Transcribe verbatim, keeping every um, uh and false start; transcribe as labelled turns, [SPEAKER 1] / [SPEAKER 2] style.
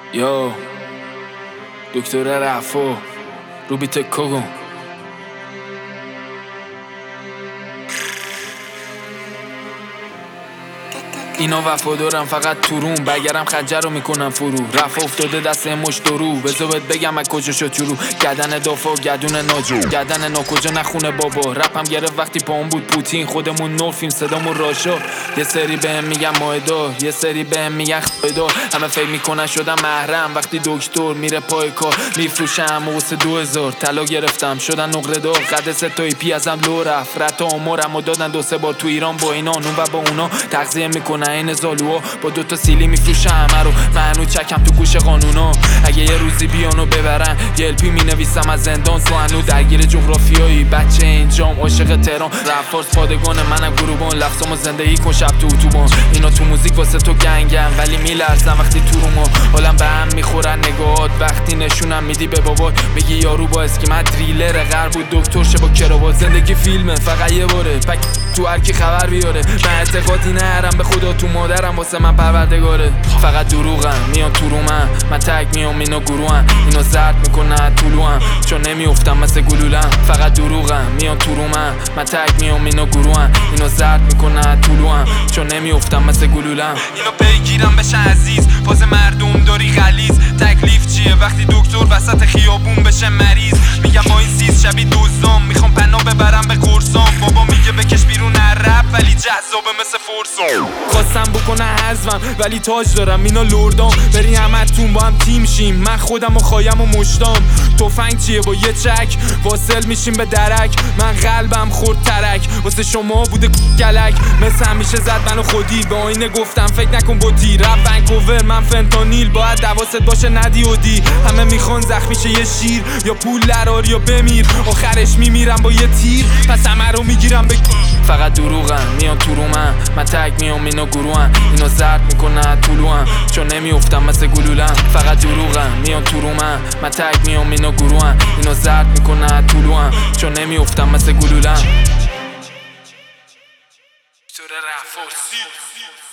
[SPEAKER 1] یا دکتر رفو روبیت کوگون اینا وفادارم فقط تو روم، بگرم خنجر رو میکنم فرو. رفع افتاده دست مشت درو، بذار بهت بگم از کجا شد شروع. گردن دافا گردون ناجو، گردن ناکجا نخونه بابا. رپم گرفت وقتی پاهم بود پوتین، خودمون نور فیلم صدامون راشا. یه سری بهم میگن مایدار، یه سری بهم میگن خایدار. همه فکر میکنن شدم محرم وقتی دکتر میره پای کار. میفروشم واسه دو هزار طلا گرفتم شدن نقره دار. قد سه تا ایپی ازم لو رفت، رتا آمارم و دادن دو سه بار تو ایران با اینا اون و با اونا تغذیه میکنن این زالوها. با دوتا سیلی میفروشم همه رو، منو چکم تو گوش قانونا. اگه یه روزی بیانو ببرن یه الپی مینویسم از زندان. سوانو درگیر جغرافیایی، بچه اینجام عاشق تهران. رفارس پادگان منم گروبان، لفظامو زندگی کن شب تو اتوبان. اینا تو موزیک واسه تو گنگن ولی میلرزن وقتی تو رو ما. حالم به هم میخورن نگاهات وقتی نشونم میدی به بابات. میگی یارو با اسکیمت دریلر غرب بود دکتر شه با کراوات. زندگی فیلمه فقط یه باره، پک تو هر کی خبر بیاره. من اعتقادی نرم به خدا تو مادرم واسه من پروردگاره. فقط دروغن میان تو رو من، من تگ میام اینا گروهن. اینا زرد میکنن طلوعن چون نمیافتم مثل گلولم. فقط دروغن میان تو رو من، من تگ میام اینا گروهن. اینا زرد میکنن طلوعن چون نمیافتم مثل گلولم. اینا پیگیرم بشن عزیز، فاز مردم داری غلیظ. تکلیف چیه وقتی دکتر وسط خیابون بشه مریض؟ میگم با این سیز شبیه دزدام، میخوام پناه ببرم به قرصام. بابا میگه بکش بیرون رپ ولی جذابه مثل فرسام. خواستم بکنه حزمم ولی تاج دارم اینا لردام. بری همتون با هم تیم شیم، من خودم و خایم و مشتام. تفنگ چیه با یه چک واصل میشیم به درک. من قلبم خورد ترک واسه شما بوده گلک. مثل همیشه زد منو خودی، به آینه گفتم فکر نکن بودی. رپ ونکوور من فنتانیل، باید دواست باشه ندی و دی. همه میخوان زخمیشه یه شیر، یا پول درار یا بمیر. آخرش میمیرم با یه تیر، پس همه رو میگیرم به فقط دروغن میان تو رو من، من تگ میام اینا گروهن. اینا زرد میکنن طلوعن چون نمیافتم مثل گلولم. فقط دروغن میان تو رو من، من تگ میام اینا گروهن. اینا زرد میکنن طلوعن چون نمیافتم مثل گلولم. دکتر رفارسی